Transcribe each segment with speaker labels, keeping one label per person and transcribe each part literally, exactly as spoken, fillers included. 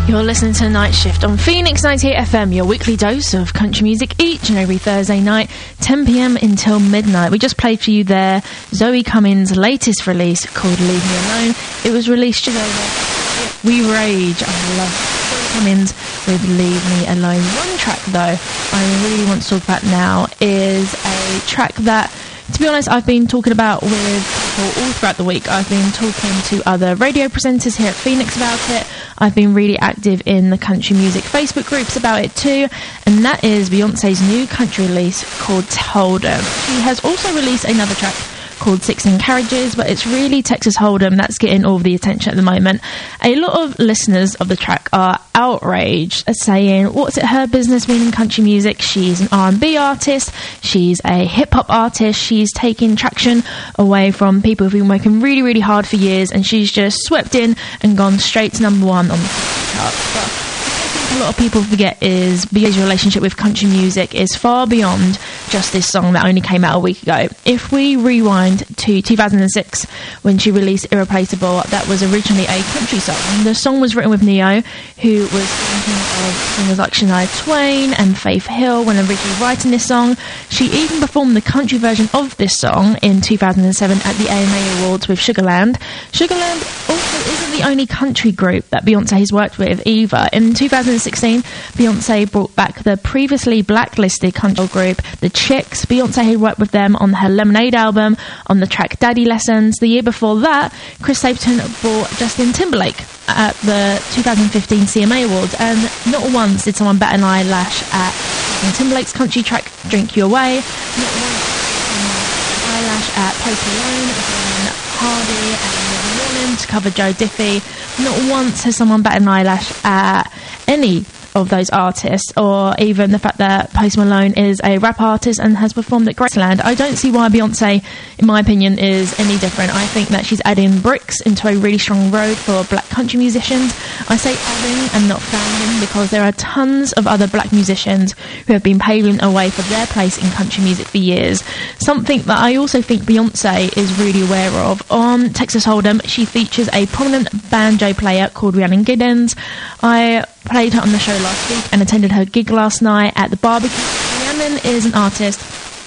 Speaker 1: You're listening to Night Shift on Phoenix ninety-eight F M, your weekly dose of country music each and every Thursday night, ten p.m. until midnight. We just played for you there Zoe Cummins' latest release called Leave Me Alone. It was released just over We Rage. I love Zoe Cummins with Leave Me Alone. One track, though, I really want to talk about now is a track that, to be honest, I've been talking about with people all throughout the week. I've been talking to other radio presenters here at Phoenix about it. I've been really active in the country music Facebook groups about it too. And that is Beyonce's new country release called Hold'em. She has also released another track called sixteen Carriages, but it's really Texas Hold'em that's getting all the attention at the moment. A lot of listeners of the track are outraged, saying, what's it her business being in country music? She's an R and B artist, she's a hip-hop artist, she's taking traction away from people who've been working really, really hard for years, and she's just swept in and gone straight to number one on the charts. But a lot of people forget is Beyonce's relationship with country music is far beyond just this song that only came out a week ago. If we rewind to two thousand six, when she released Irreplaceable, that was originally a country song. The song was written with Ne-Yo, who was thinking of singers like Shania Twain and Faith Hill when originally writing this song. She even performed the country version of this song in two thousand seven at the A M A Awards with Sugarland. Sugarland also isn't the only country group that Beyonce has worked with either. In two thousand sixteen, Beyonce brought back the previously blacklisted country group, The Chicks. Beyonce had worked with them on her Lemonade album, on the track Daddy Lessons. The year before that, Chris Stapleton brought Justin Timberlake at the two thousand fifteen C M A Awards, and not once did someone bat an eyelash at Justin Timberlake's country track Drink You Away. Not once did someone bat an eyelash at Post Malone and Hardy and Morning to cover Joe Diffie. Not once has someone batted an eyelash at any of those artists, or even the fact that Post Malone is a rap artist and has performed at Graceland. I don't see why Beyonce, in my opinion, is any different. I think that she's adding bricks into a really strong road for black country musicians. I say adding and not founding because there are tons of other black musicians who have been paving a way for their place in country music for years. Something that I also think Beyonce is really aware of. On Texas Hold'em, she features a prominent banjo player called Rhiannon Giddens. I played her on the show last week and attended her gig last night at the barbecue. Rhiannon is an artist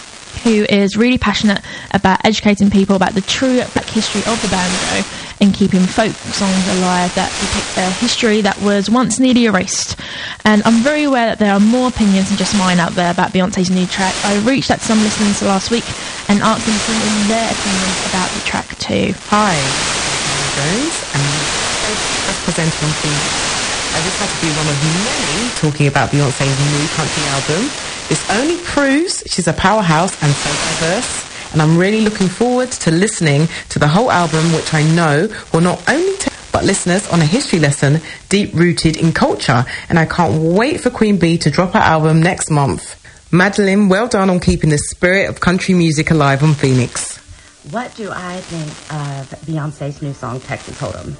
Speaker 1: who is really passionate about educating people about the true black history of the banjo and keeping folk songs alive that depict a history that was once nearly erased. And I'm very aware that there are more opinions than just mine out there about Beyonce's new track. I reached out to some listeners last week and asked them to send in their opinions about the track too.
Speaker 2: Hi, I'm Jones, and I'm presenting on Phoenix. I just had to be one of many talking about Beyonce's new country album. This only proves she's a powerhouse and so diverse, and I'm really looking forward to listening to the whole album, which I know will not only take but listeners on a history lesson deep-rooted in culture, and I can't wait for Queen Bee to drop her album next month. Madeline, well done on keeping the spirit of country music alive on Phoenix.
Speaker 3: What do I think of Beyonce's new song, Texas Hold'em?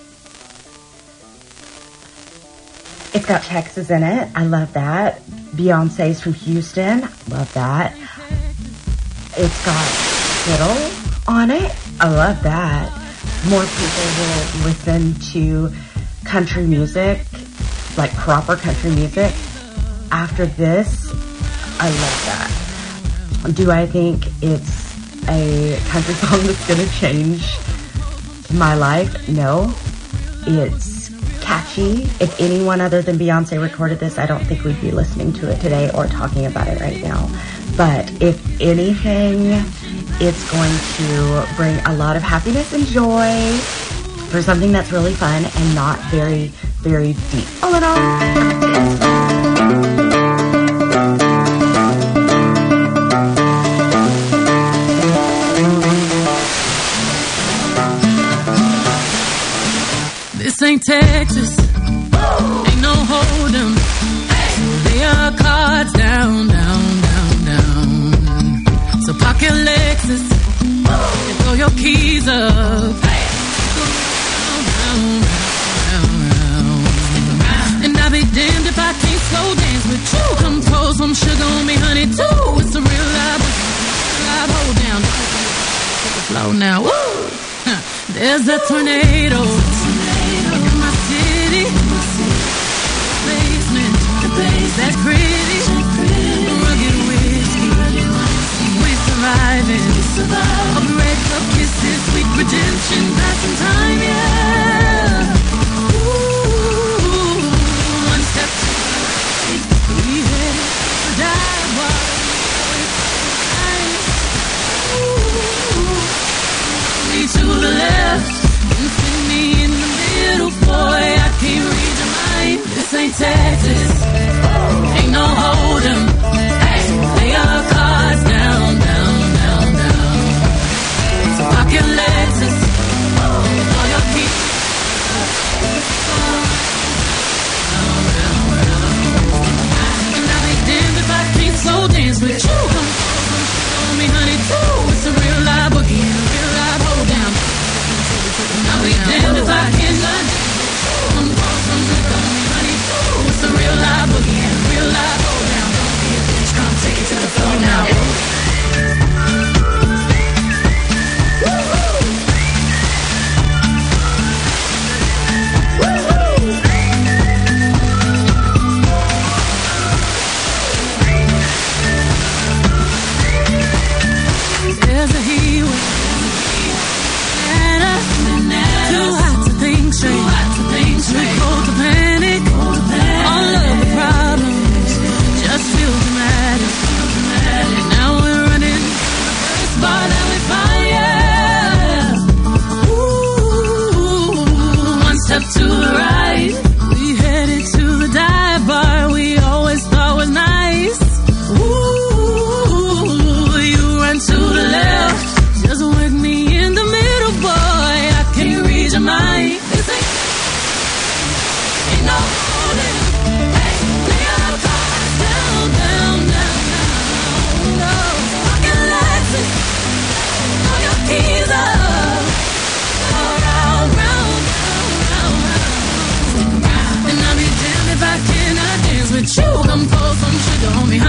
Speaker 3: It's got Texas in it. I love that. Beyonce's from Houston. Love that. It's got fiddle on it. I love that. More people will listen to country music, like proper country music, after this. I love that. Do I think it's a country song that's going to change my life? No. It's catchy. If anyone other than Beyonce recorded this, I don't think we'd be listening to it today or talking about it right now. But if anything, it's going to bring a lot of happiness and joy for something that's really fun and not very, very deep. All in all,
Speaker 4: this ain't Texas, ain't no Hold'em. Lay our cards down, down, down, down. So park your Lexus and throw your keys up. Round, round, round. And I'll be damned if I can't slow dance with you. Come throw some sugar on me, honey, too. It's a real live, live hold down. Take the flow now. Woo! There's a tornado.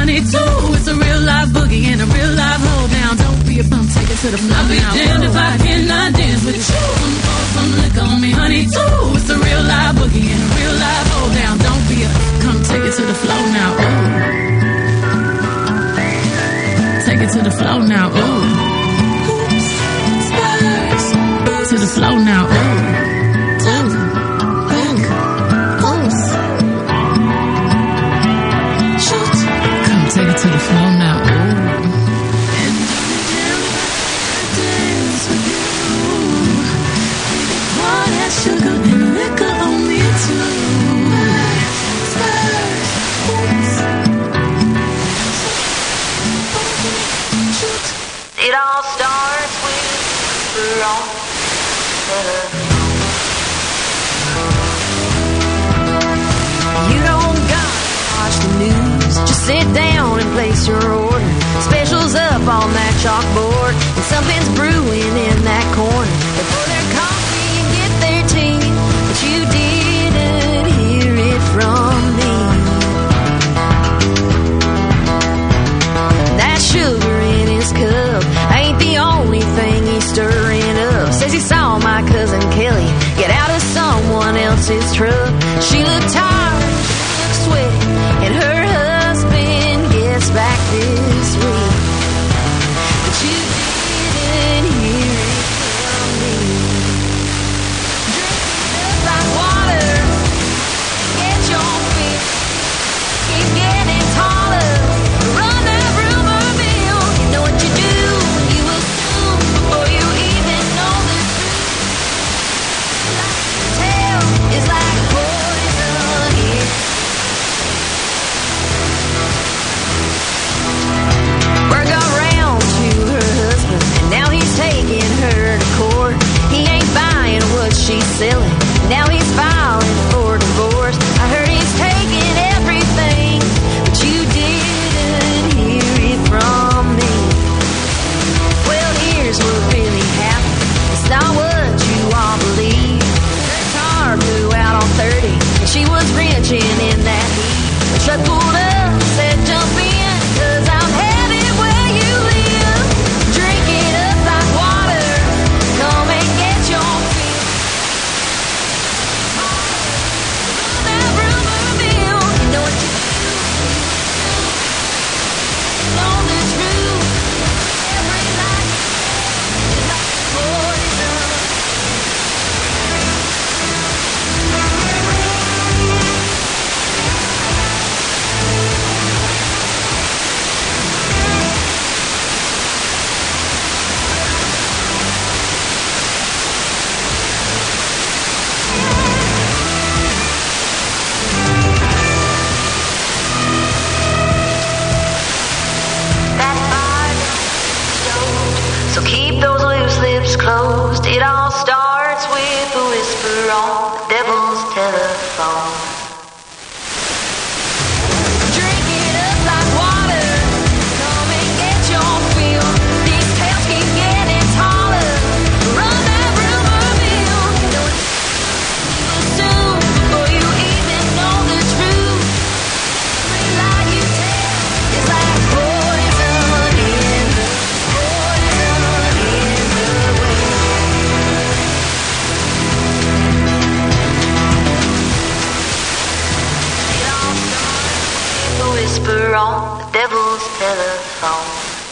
Speaker 4: honey too. It's a real live boogie and a real live hold down. Don't be a bum, take it to the floor. I'll be damned if I cannot dance with you. Come pour some liquor on me, honey too. It's a real live boogie and a real live hold down. Don't be a, come take it to the floor now. Ooh. Take it to the floor now. Ooh. To the floor now. Ooh. Take it to the floor now. Ooh. And dance with you. Pour that sugar and liquor on me too.
Speaker 5: It all starts with the wrong. You don't gotta watch the news. Just sit down and place your order. Specials up on that chalkboard, and something's brewing in that corner. They pour their coffee and get their tea, but you didn't hear it from me. That sugar in his cup ain't the only thing he's stirring up. Says he saw my cousin Kelly get out of someone else's truck. She looked tired, she looked sweaty, and her husband gets back this week. But you didn't hear it from me. Drink it up like water, get your feet, keep getting taller. Run that rumor mill, you know what you do, you assume before you even know the truth. Like the tale is like poison here. Word got round to her husband, and now he's taking her to court. He ain't buying what she's selling, now he's filing for divorce. I heard he's taking everything, but you didn't hear it from me. Well, here's what really happened. It's not what you all believe. Her car blew out on thirty, and she was wrenching in that heat. The truck pulled up, said jump in, 'cause I'm headed where you live. Drink it up like water, come and get your fill. Run that rumor mill, you know what you do. Know the truth, every lie is like poison. That fire stoked, so keep those loose lips closed. It all starts with a whisper on the devil's telephone. Drink it up like water, come and get your fill. These tales keep getting taller. Run that rumor mill, you know what you assume before you even know the truth. Every lie you tell is like poison in the poison in the wind. It all starts with a whisper on the devil's telephone.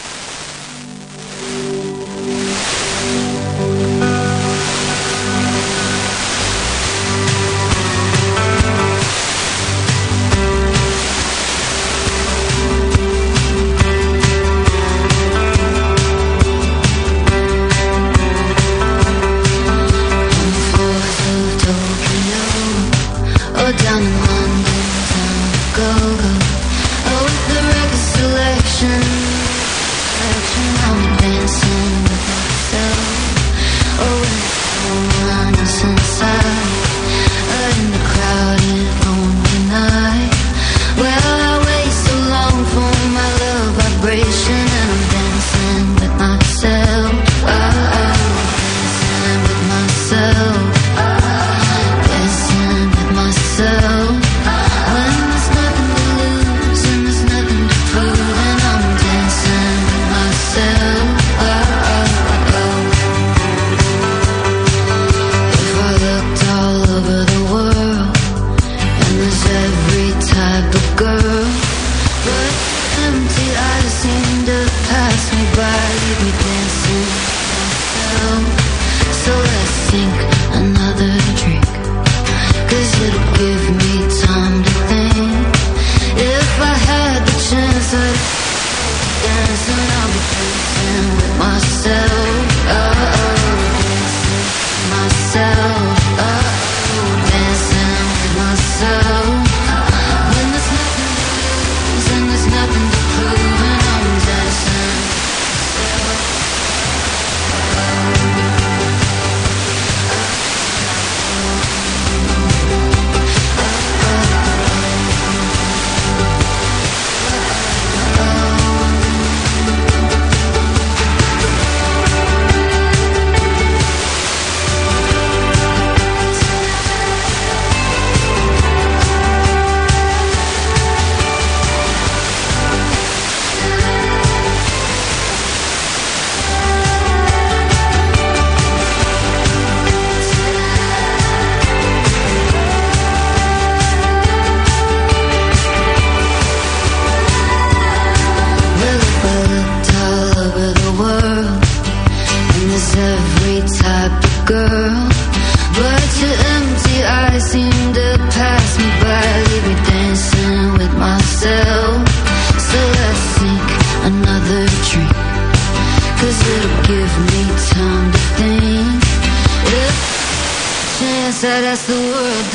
Speaker 6: Or down in London, town go go. Oh, with the record selection, selection, I'm dancing with myself. Oh, when it's all honest inside, uh, in the crowded lonely night. Well, I wait so long for my love vibration, and I'm dancing with myself. Oh, dancing with myself. Dancing with myself.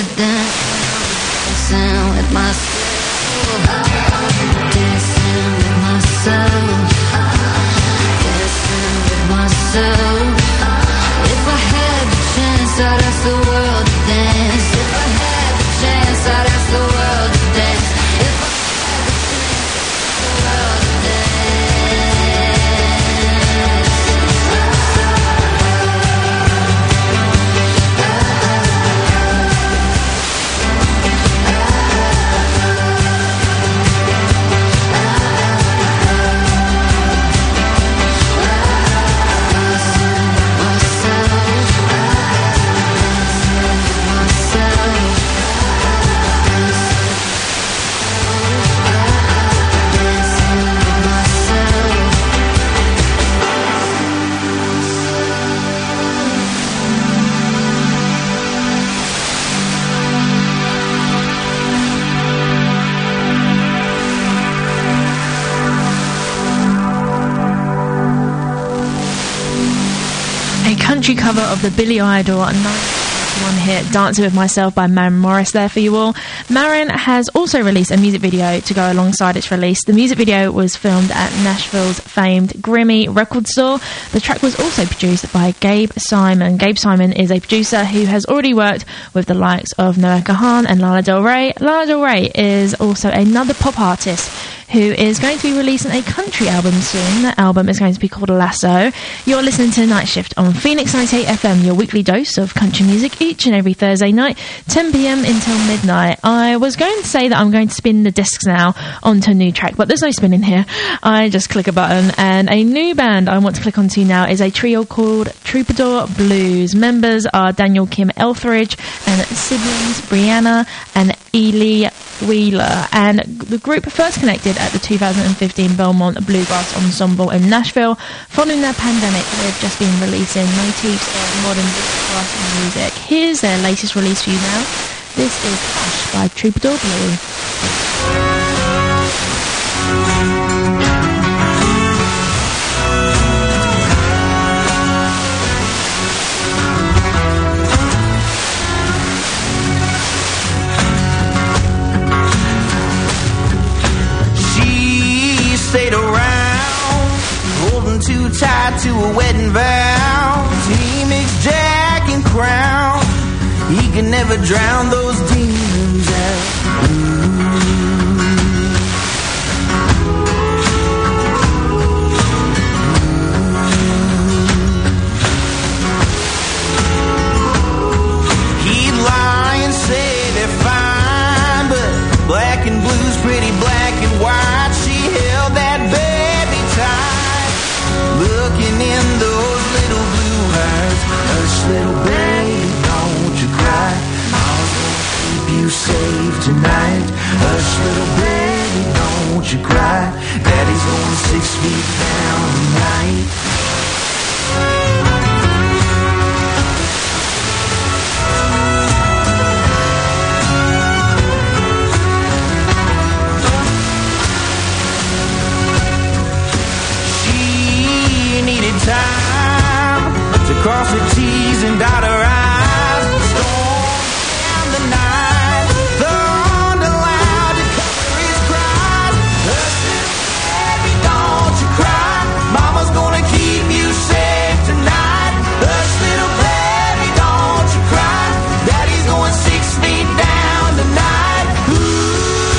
Speaker 6: dancing with myself, dancing with myself, dancing with myself. If I had the chance, I'd ask the world to dance. If I had the chance, I'd ask the world to dance. If I had the chance, the world to
Speaker 1: country cover of the Billy Idol one hit Dancing With Myself by Maren Morris there for you all. Maren has also released a music video to go alongside its release. The music video was filmed at Nashville's famed Grimmy record store. The track was also produced by Gabe Simon. Gabe Simon is a producer who has already worked with the likes of Noah Kahan and Lana Del Rey. Lana Del Rey is also another pop artist who is going to be releasing a country album soon. That album is going to be called Lasso. You're listening to Night Shift on Phoenix ninety-eight F M, your weekly dose of country music each and every Thursday night, ten p.m. until midnight. I was going to say that I'm going to spin the discs now onto a new track, but there's no spinning here. I just click a button, and a new band I want to click onto now is a trio called Troubadour Blues. Members are Daniel Kim Elthridge and siblings Brianna and Ely Wheeler, and the group first connected at the two thousand fifteen Belmont Bluegrass Ensemble in Nashville. Following their pandemic, they've just been releasing motifs of modern bluegrass music. Here's their latest release for you now. This is Hush by Troubadour Blue.
Speaker 7: Stayed around, holding too tight to a wedding vow. He makes Jack and Crown. He can never drown those demons out. He'd lie and say they're fine, but black and blue's pretty black and white. Held that baby tight, looking in those little blue eyes. Hush, little baby, don't you cry. I'll keep you safe tonight. Hush, little baby, don't you cry. Daddy's going six feet down tonight. Time to cross her T's and dot her I's. Storm down the night, thunder loud to cover his cries. Hush, baby, don't you cry. Mama's gonna keep you safe tonight. Hush, little baby, don't you cry. Daddy's going six feet down tonight. Ooh.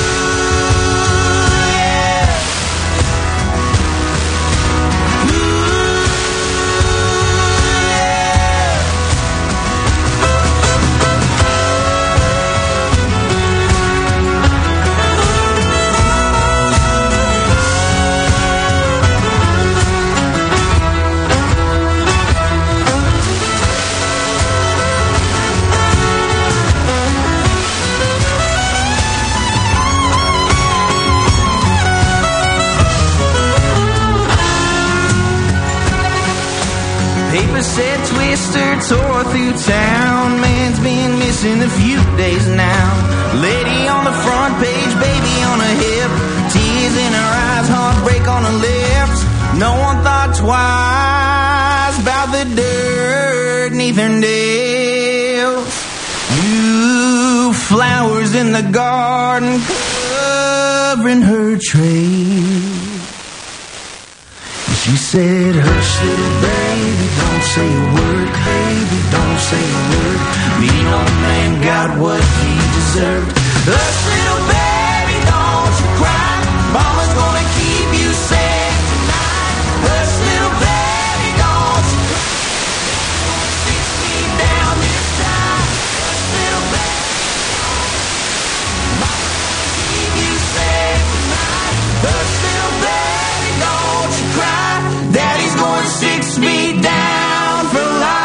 Speaker 7: Paper said Twister tore through town. Man's been missing a few days now. Lady on the front page, baby on her hip. Tears in her eyes, heartbreak on her lips. No one thought twice about the dirt neath her nails. You flowers in the garden covering her tray. She said, hush little baby, don't say a word, baby, don't say a word. Mean old man got what he deserved. Hush little baby, don't you cry, mama's gonna keep you safe tonight. Hush little baby, don't you cry, six feet down this time. Hush little baby, mama's gonna keep you safe tonight. Hush little baby, don't you cry. Daddy's going six feet down for life.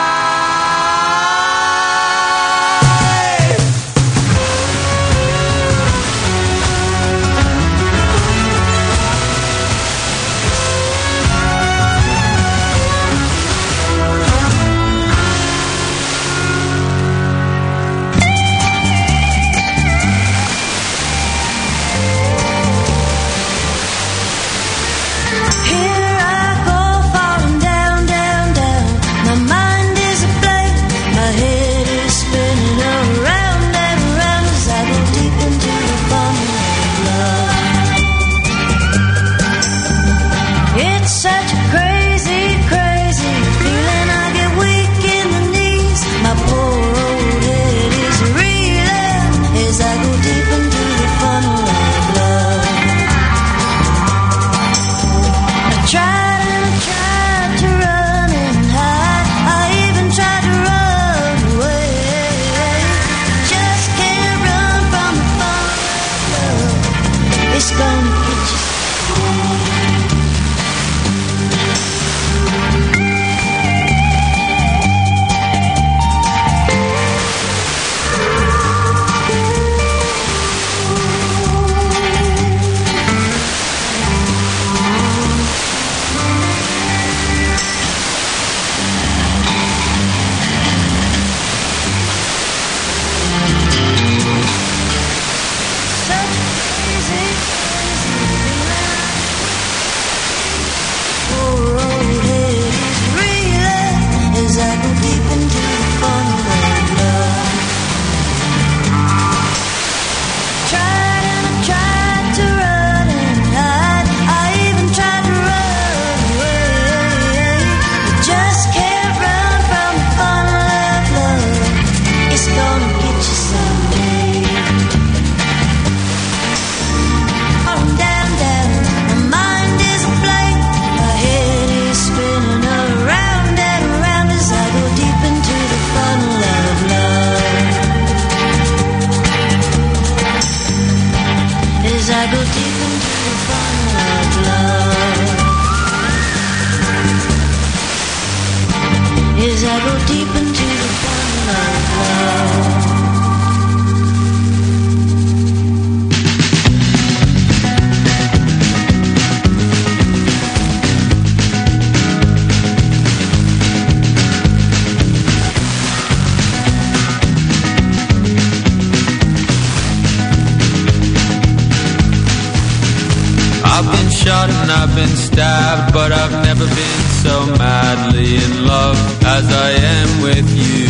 Speaker 8: I've been stabbed, but I've never been so madly in love as I am with you.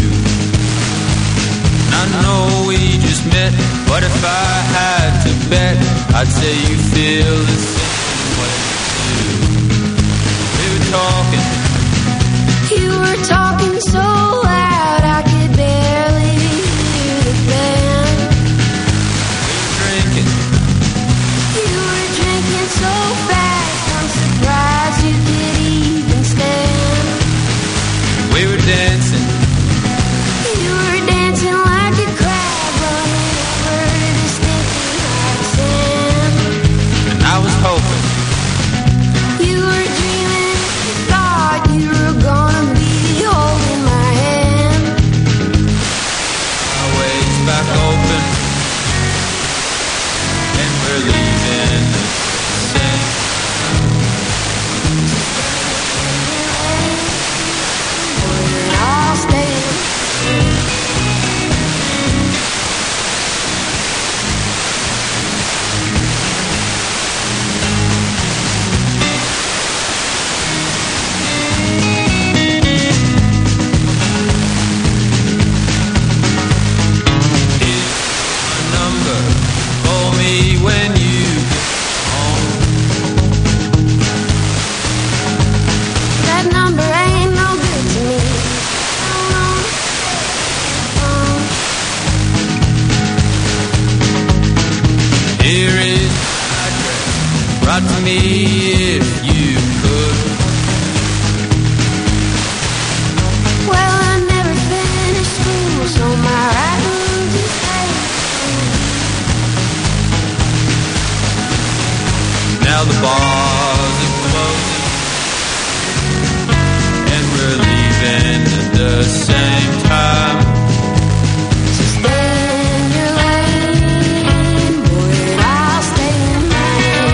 Speaker 8: I know we just met, but if I had to bet, I'd say you feel the same way too. We were talking.
Speaker 6: You were talking so loud I could barely hear the band.
Speaker 8: We were drinking.
Speaker 6: You were drinking so fast, I'm surprised you could even stand.
Speaker 8: We were dancing.
Speaker 6: You were dancing like a crab running over the stinking hot sand.
Speaker 8: And I was me if you could.
Speaker 6: Well, I never finished school, so my writing just ain't true.
Speaker 8: Now the bars are closing, and we're leaving at the same time.
Speaker 6: So stay in your lane, boy, and I'll stay in mine.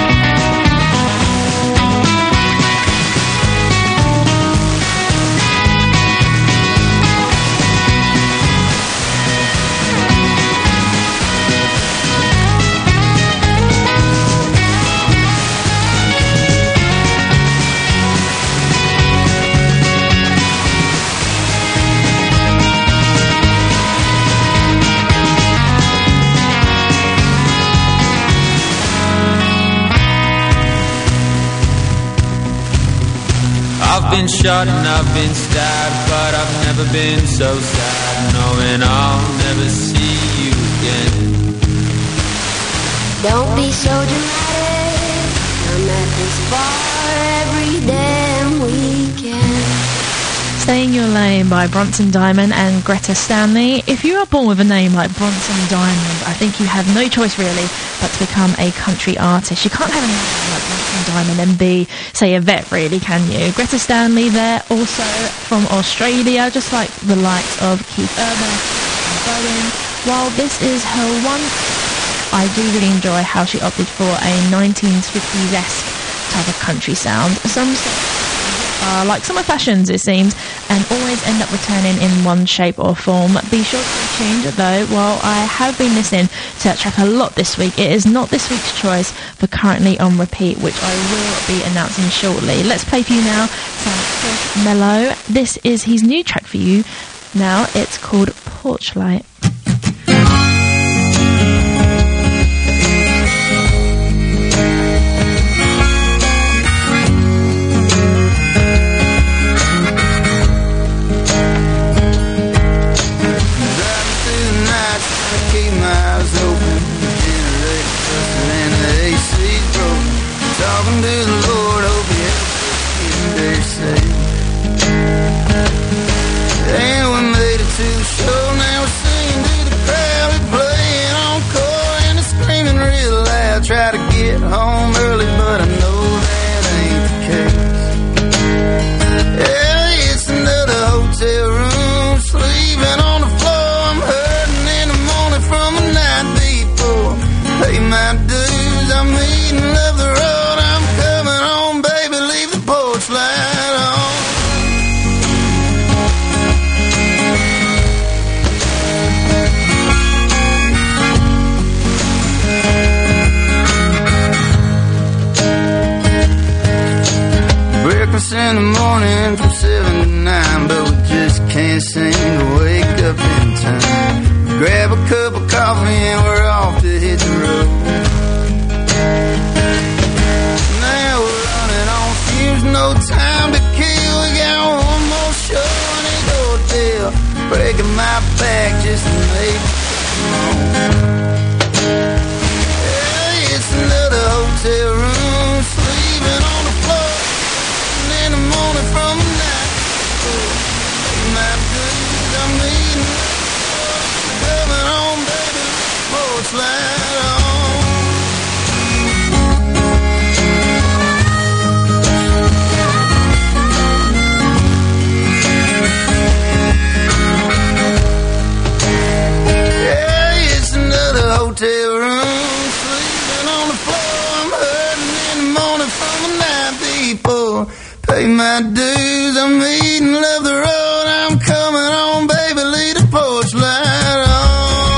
Speaker 8: I've been shot and I've been stabbed, but I've never been so sad, knowing I'll never see you again.
Speaker 6: Don't be so dramatic. I'm at this bar every damn weekend.
Speaker 1: Stay in Your Lane by Bronson Diamond and Greta Stanley. If you are born with a name like Bronson Diamond, I think you have no choice really but to become a country artist. You can't have a name like Bronson Diamond and be, say, a vet really, can you? Greta Stanley there, also from Australia, just like the likes of Keith Urban and Bowen. While this is her one, I do really enjoy how she opted for a nineteen fifties-esque type of country sound. Some Uh, like summer fashions, it seems, and always end up returning in one shape or form. Be sure to stay tuned, though. While I have been listening to that track a lot this week, it is not this week's choice for Currently on Repeat, which I will be announcing shortly. Let's play for you now some Chris Mello. This is his new track for you now. It's called Porch Light.
Speaker 7: Talking to the Lord, hope he helps us get there safe. And we made it to the show, now we're singing to the crowd, we're playing encore and they're screaming real loud. Try to get home early, but I know that ain't the case. Yeah, it's another hotel room, sleeping on the floor. I'm hurting in the morning from the night before. Pay my dues, I'm eating, love the road. In the morning from seven to nine, but we just can't seem to wake up in time. Grab a cup of coffee and we're off to hit the road. Now we're running on fumes, no time to kill. We got one more show in the hotel, breaking my back just to make it home. Yeah, it's another hotel room, sleeping on the floor. In the morning from the night, my dudes, I'm eating, coming home, baby, porch light on. Yeah, it's another hotel room, sleeping on the floor. I'm hurting in the morning from the night before. Pay my dues, I'm eating, love the road, I'm coming home, baby, leave the porch light on.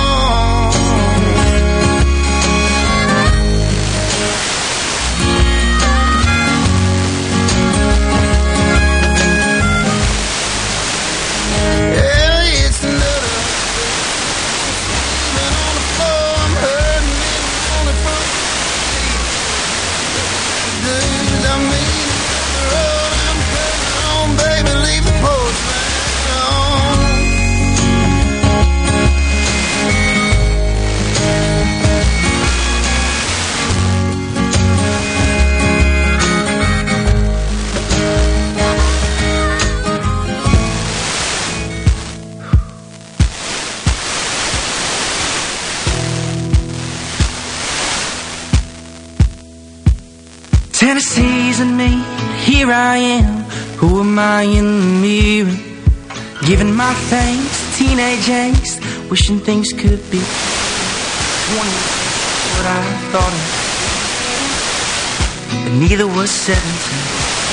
Speaker 7: Yeah, it's another sleeping on the floor, I'm hurting in the front dues, I'm eating, love the road.
Speaker 9: Tennessee's and me, here I am. Who am I in the mirror? Giving my thanks to teenage angst, wishing things could be twenty, what I thought of, but neither was seventeen.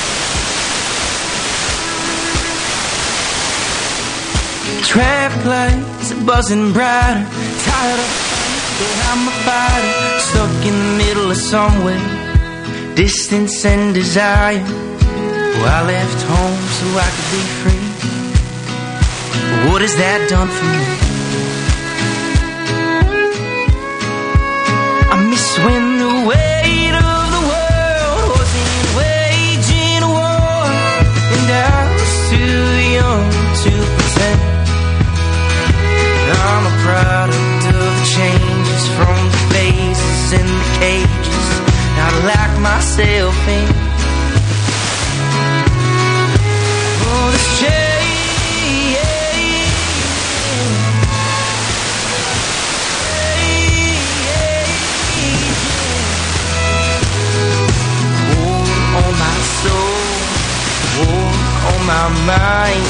Speaker 9: Traffic lights are buzzing brighter, tired of but I'm a fighter, stuck in the middle of somewhere, distance and desire. Well, I left home so I could be free. But what has that done for me? I miss when the weight of the world wasn't waging a war, and I was too young to pretend. I'm a product of the changes from the faces in the cages I lock myself in. Oh, this change, war on my soul, war on my mind.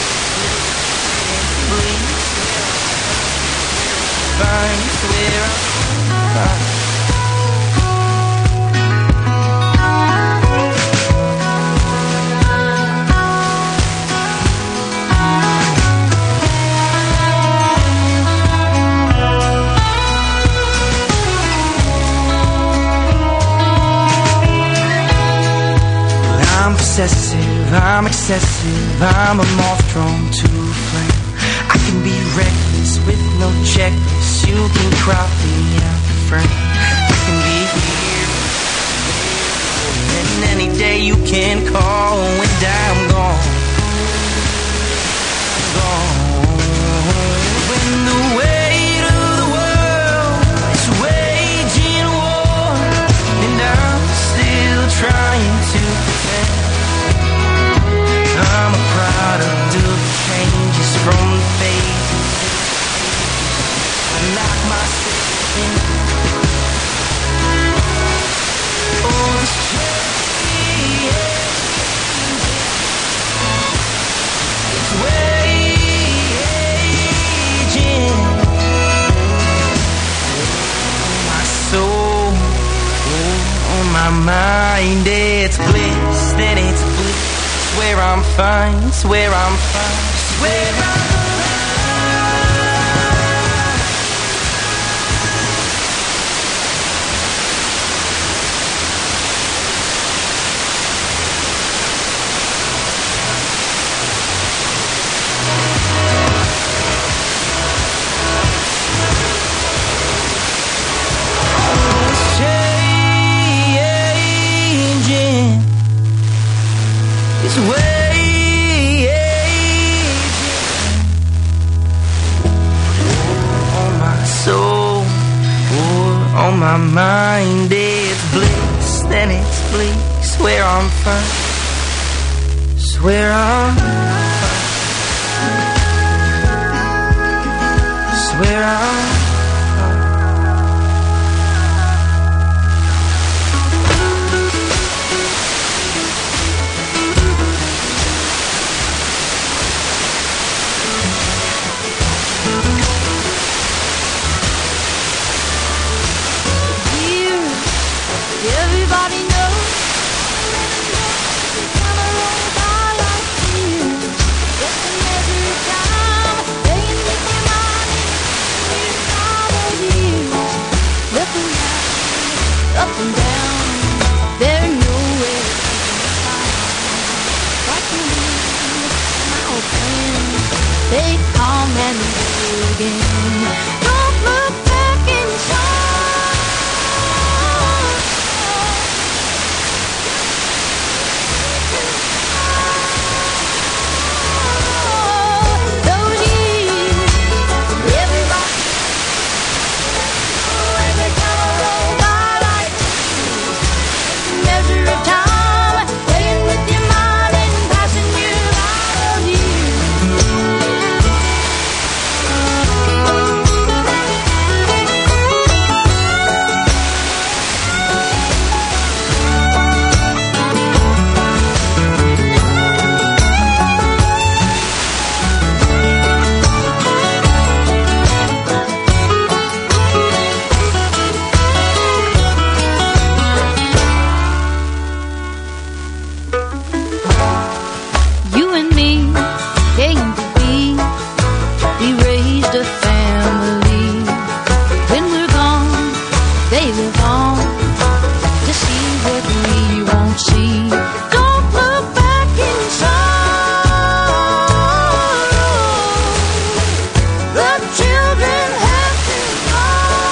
Speaker 9: Find where I'm I'm possessive, I'm excessive, I'm a moth drawn to a flame. I can be reckless with no checklist, you can crop me out the frame. I can be here, and any day you can call when I'm gone, gone. When the weight of the world is waging war, and I'm still trying to pretend. I'm a product of changes from the phases. I knock myself in. Oh, this change is waging on my soul, oh, on my mind. It's bliss, then it's bliss. Where I'm fine, swear I'm fine, swear I'm changing. It's way on my soul or on my mind. It's bliss, then it's bliss. Swear I'm fine, swear I'm fine, swear I'm
Speaker 6: everybody knows. Up and down, they're nowhere to find. Like you, my old friend, they come and go again. Don't look back in time. Those years, everybody, every time I roll by like measure of time, playing with your mind and passing you out of you. crazy phone to see what we won't see. Don't look back in sorrow. The children have to go.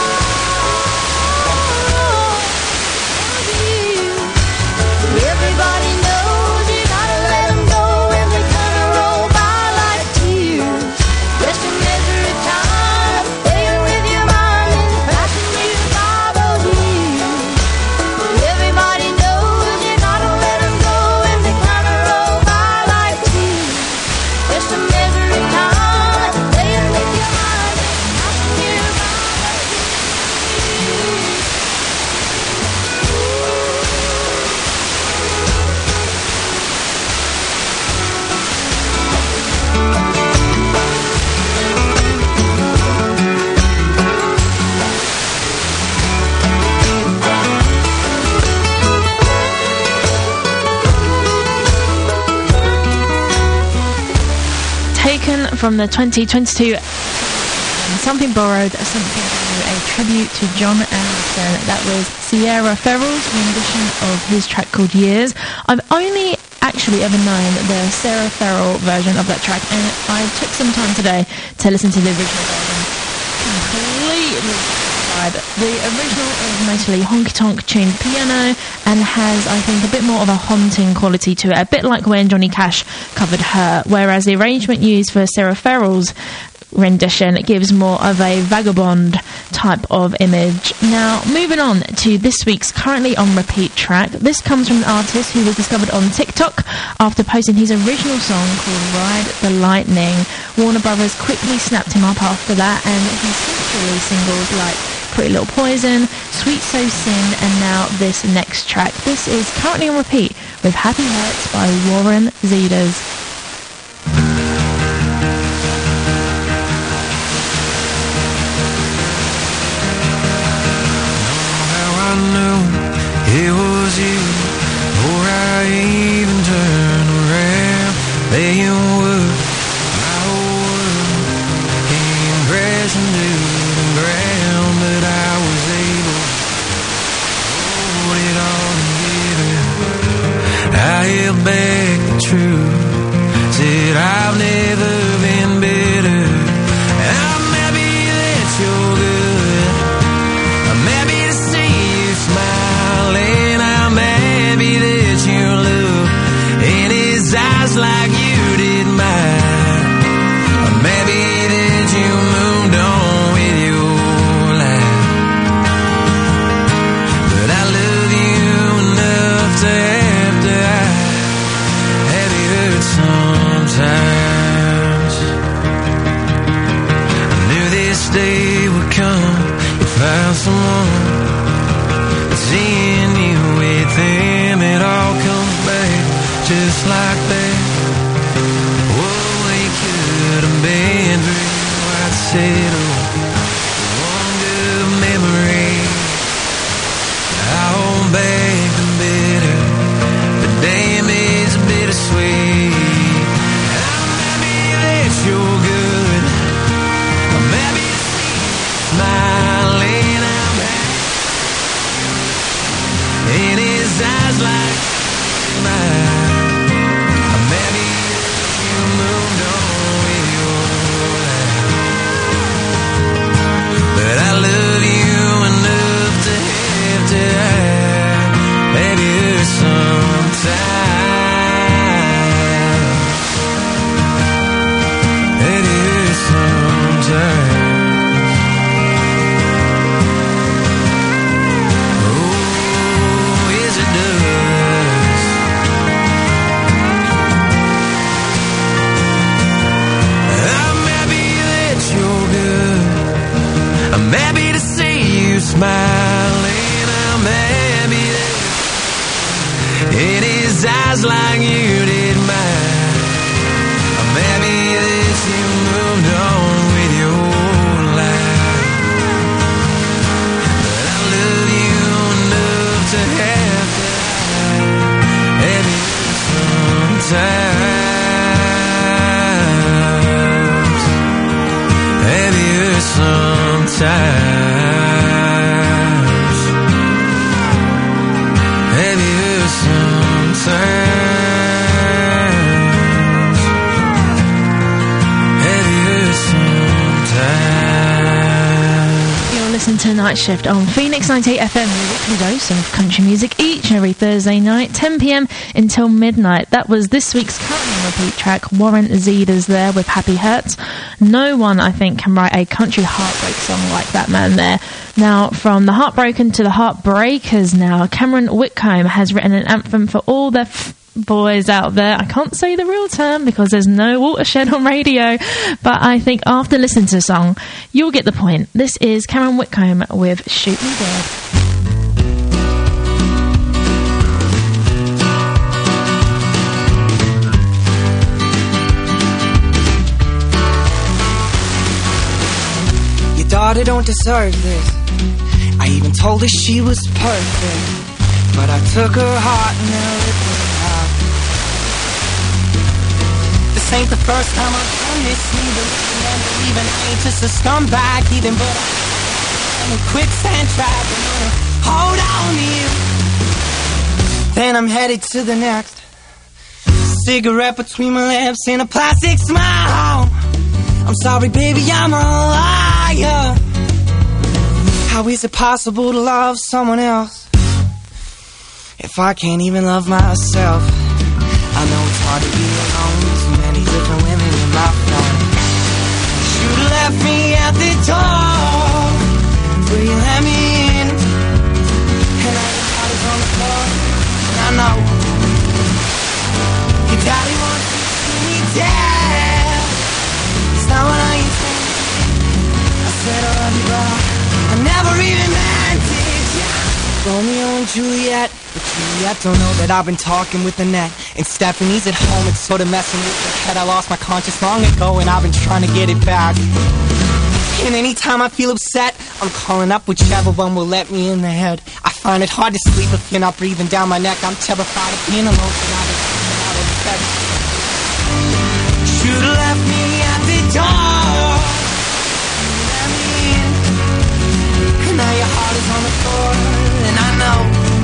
Speaker 6: Everybody knows you gotta let them go when they kind of roll by like tears. Just a measure of time, playing with your mind and passing you by those years. Everybody knows you gotta let them go when they kind of roll by like tears. Just a measure of time, playing with your mind and passing you by those years.
Speaker 1: Taken from the twenty twenty-two Something Borrowed, Something New, a tribute to John Anderson. That was Sierra Ferrell's rendition of his track called Years. I've only actually ever known the Sarah Ferrell version of that track, and I took some time today to listen to the original version. Completely vibe. The original is mostly honky-tonk tuned piano and has, I think, a bit more of a haunting quality to it, a bit like when Johnny Cash covered Her, whereas the arrangement used for Sarah Ferrell's rendition gives more of a vagabond type of image. Now, moving on to this week's currently on repeat track. This comes from an artist who was discovered on TikTok after posting his original song called Ride the Lightning. Warner Brothers quickly snapped him up after that, and he's since released singles like Pretty Little Poison, Sweet So Sin, and now this next track. This is currently on repeat with Happy Hurts by Warren Zeders.
Speaker 9: I knew it was you before I even turned around. Laying wood, my whole world came crashing to the ground, but I was able to hold it all together. I held back the truth, said I've never been better. I'm happy that you're good. I'm happy to see you smiling. I'm happy that you look in his eyes like you did mine. I'm happy that you moved on with your life. But I love you enough to have to have it hurt sometimes. I knew this day would come. You found someone. Seeing you with him, it all comes back just like that. What we could have been through, I'd settle for one good memory. I hold back the bitter, but damn, it's bittersweet. I'm happy that you're good. I'm happy to see you smiling. I'm happy in his eyes like mine. I'm happy you moved on with your life. But I love you enough to have to have maybe hurt sometimes. Maybe hurt sometimes. I'm happy to see you smiling. I'm happy that in his eyes like you did mine. I'm happy that you moved on with your life. But I love you enough to have to have you sometimes. Have you sometimes.
Speaker 1: listening to Night Shift on Phoenix ninety-eight F M, your weekly dose of country music each and every Thursday night, ten p.m. until midnight. That was this week's current on repeat track, Warren Zedas there with Happy Hurts. No one, I think, can write a country heartbreak song like that man there. Now, from the Heartbroken to the Heartbreakers now, Cameron Whitcomb has written an anthem for all the f- boys out there. I can't say the real term because there's no watershed on radio, but I think after listening to the song, you'll get the point. This is Cameron Whitcomb with Shoot Me Dead.
Speaker 9: Your daughter don't deserve this. I even told her she was perfect, but I took her heart and now it was out. This ain't the first time I've done this either. Never even ain't just a scumbag even, but I'm a quicksand trap and I'm gonna hold on to you. Then I'm headed to the next. Cigarette between my lips and a plastic smile. I'm sorry, baby, I'm a liar. How is it possible to love someone else if I can't even love myself? I know it's hard to be alone, too many different women in my phone. Should've left me at the door, but you let me in, and now your heart is on the floor, and I know your daddy wants to see me dead. It's not what I intended. I said I love you, but I never even meant it, yeah. Romeo and Juliet, but Juliet don't know that I've been talking with Annette. And Stephanie's at home, it's sort of messing with her head. I lost my conscience long ago and I've been trying to get it back. And anytime I feel upset, I'm calling up whichever one will let me in the head. I find it hard to sleep if you're not breathing down my neck. I'm terrified of being alone, so I've been sleeping out of bed. Should've left me at the door, let me in. Now your heart is on the floor, and I know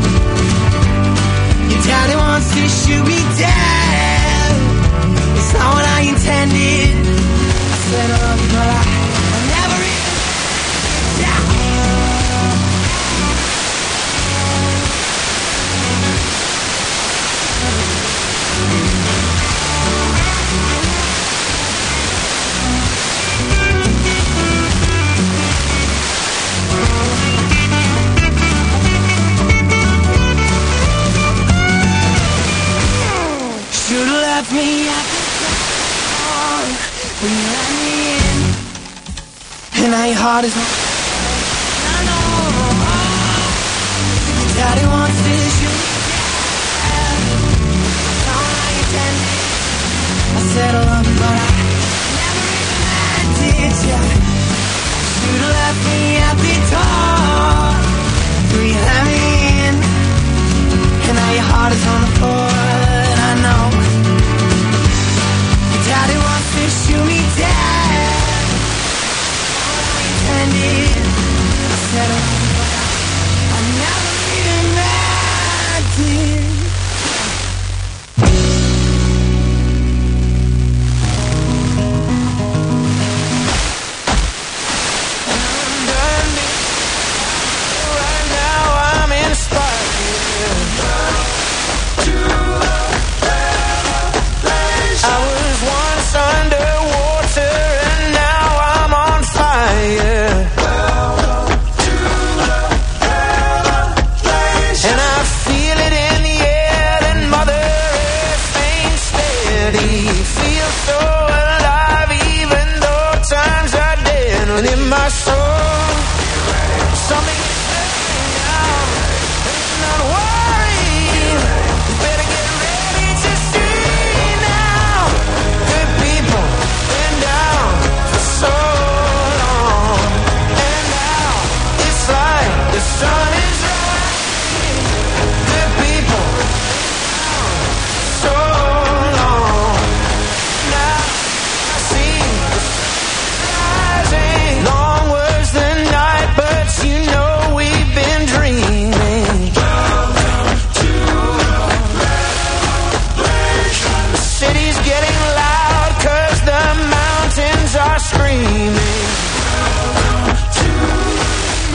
Speaker 9: your daddy wants to shoot me dead. It's not what I intended. I said I love you, but I, I never even yeah. Should've left me at the door when you let me in, and now your heart is on. I know your daddy wants to shoot me dead. That's not what I intended. I said I love you, but I never even meant it. Yeah. Should've left me at the door when you let me in, and now your heart is on the floor. I know your daddy wants to shoot me dead. All I intended, I said I never even meant it. Right now I'm inspired. I was once underwater and now I'm on fire. And I feel it in the air and Mother Earth ain't steady. Feel so alive even though times are dead. Within my soul, something is happening now. Let's not worry. You better get ready to see now. Good people been down for so long, and now it's like the sun is rising. Good people been down for so long. Now I see the sun rising. Long was the night, but you know we've been dreaming. The city's getting loud 'cause the mountains are screaming.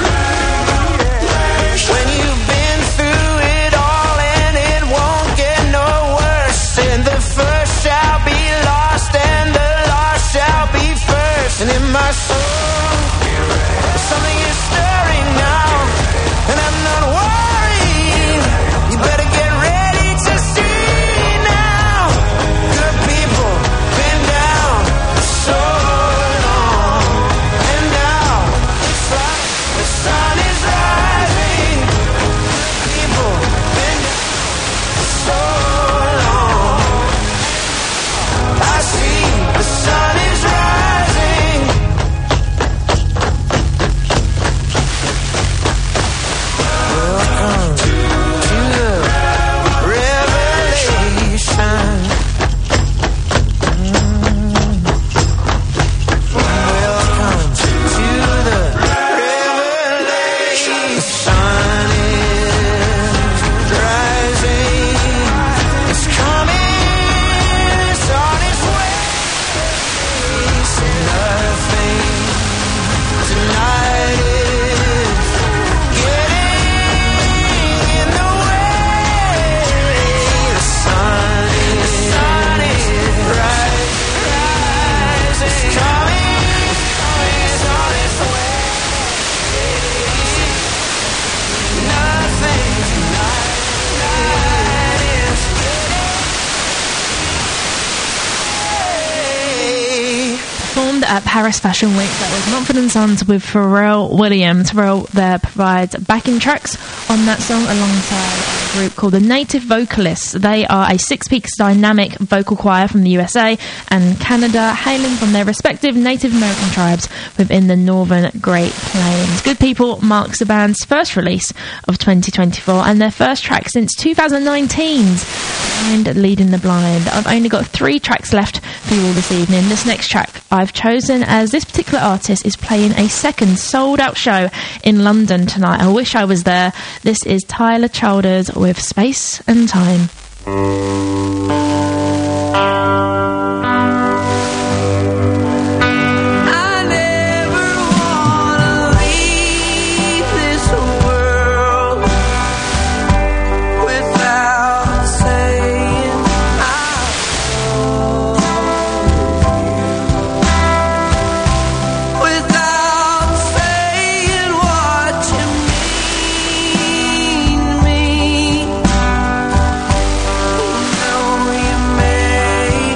Speaker 1: at Paris Fashion Week. That was Mumford and Sons with Pharrell Williams. Pharrell there provides backing tracks on that song alongside a group called the Native Vocalists. They are a six-piece dynamic vocal choir from the U S A and Canada, hailing from their respective Native American tribes within the Northern Great Plains. Good People marks the band's first release of twenty twenty-four and their first track since two thousand nineteen's Blind Leading the Blind. I've only got three tracks left for you all this evening. This next track I've chosen as this particular artist is playing a second sold-out show in London tonight. I wish I was there. This is Tyler Childers with Space and Time.
Speaker 7: Know you may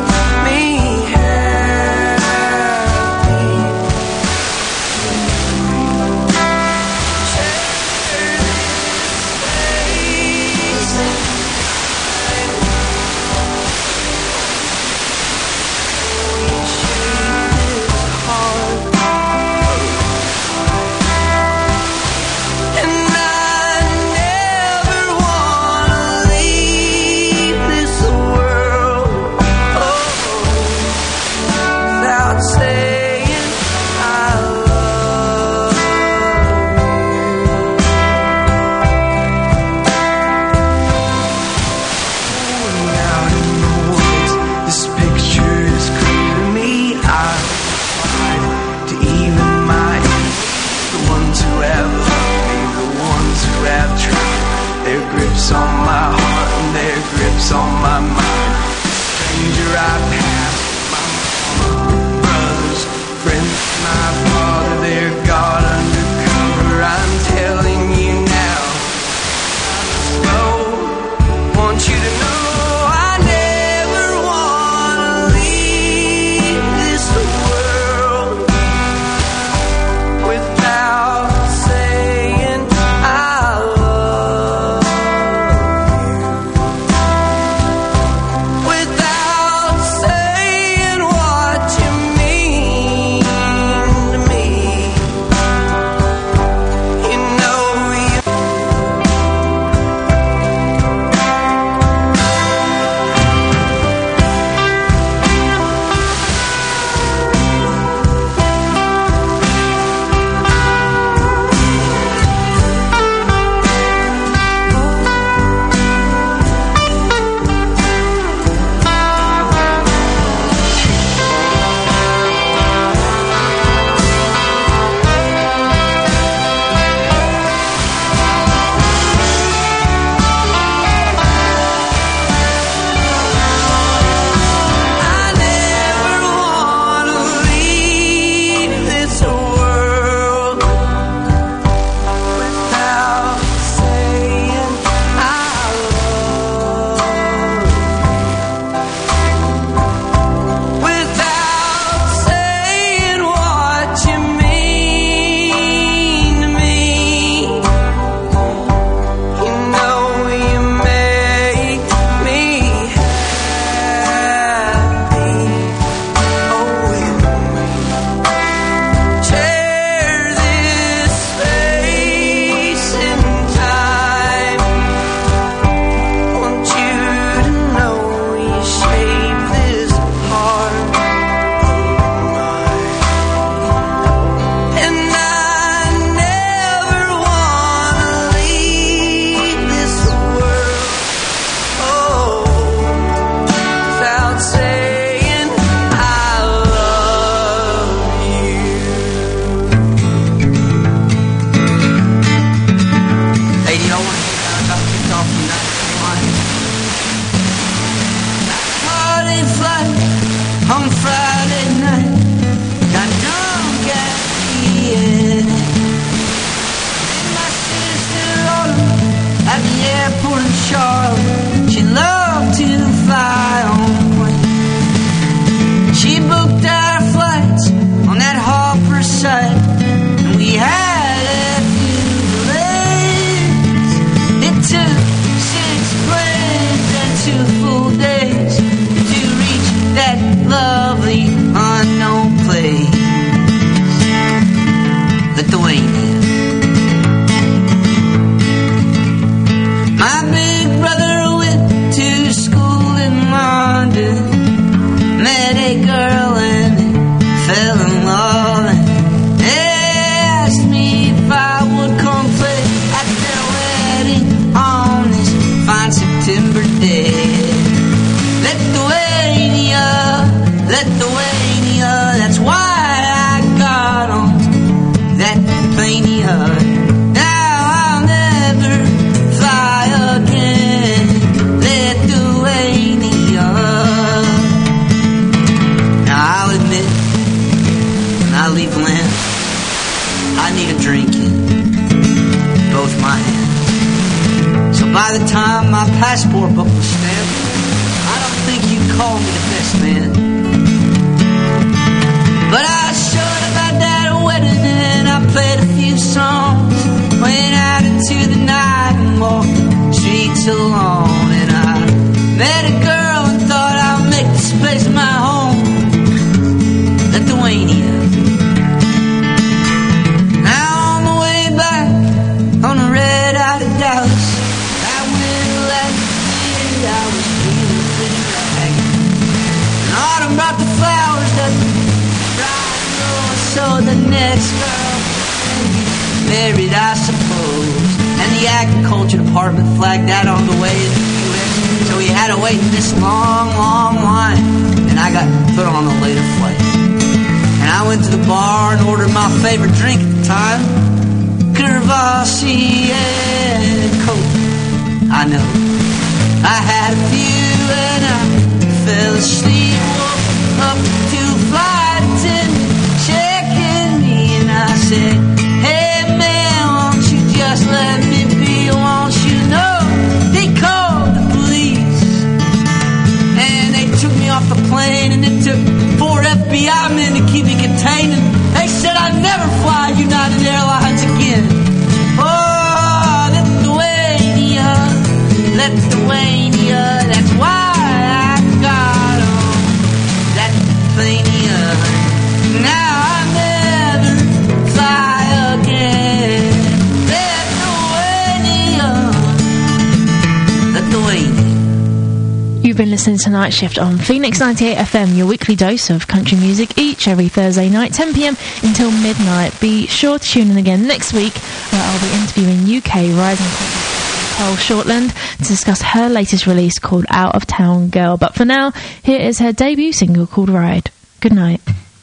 Speaker 10: By the time my passport book was stamped, I don't think you'd call me the best man. But I showed up at that wedding and I played a few songs, went out into the night and walked the streets alone. And I met a girl and thought I'll make this place my home, Lithuania. Now on the way back on the red out of Dallas, that winter last year I was feeling pretty ragged. And autumn brought the flowers that bride rose, so the next girl married, I suppose. And the agriculture department flagged that on the way to the U S, so we had to wait in this long, long line, and I got put on a later flight. And I went to the bar and ordered my favorite drink at the time, Courvoisier and Coke. I know I had a few and I fell asleep, woke up to a flight attendant checking me, and I said, hey man, won't you just let me be, won't you know they called the police. And they took me off the plane and it took four F B I men to keep me contained, and they said I'd never fly United Airlines again. Oh, Lithuania, Lithuania, that's why I got on that Lithuania. Now I never fly again. Lithuania, Lithuania.
Speaker 1: You've been listening to Night Shift on Phoenix ninety-eight F M, your weekly dose of country music each every Thursday night, ten p m until midnight. Be sure to tune in again next week, where I'll be interviewing U K rising Pearl Shortland to discuss her latest release called Out of Town Girl. But for now, here is her debut single called Ride. Good night.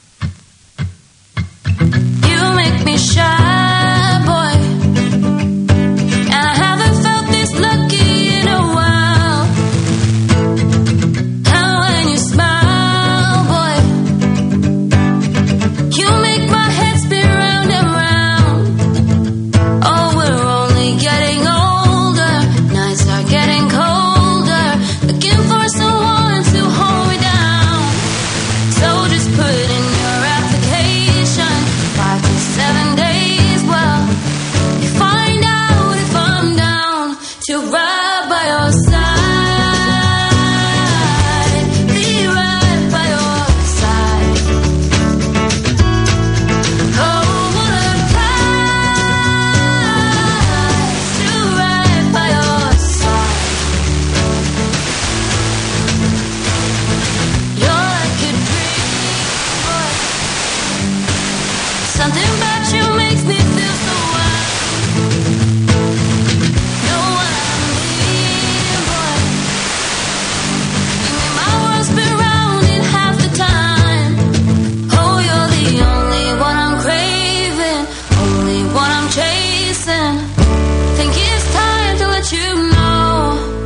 Speaker 6: You make me shy, boy, and I haven't felt this lucky in a while. And when you smile, boy, you make my head spin round and round. Oh, we're only getting older, nights are getting colder, looking for someone to hold me down. So just put in your application, five to seven days, well, you find out if I'm down to ride.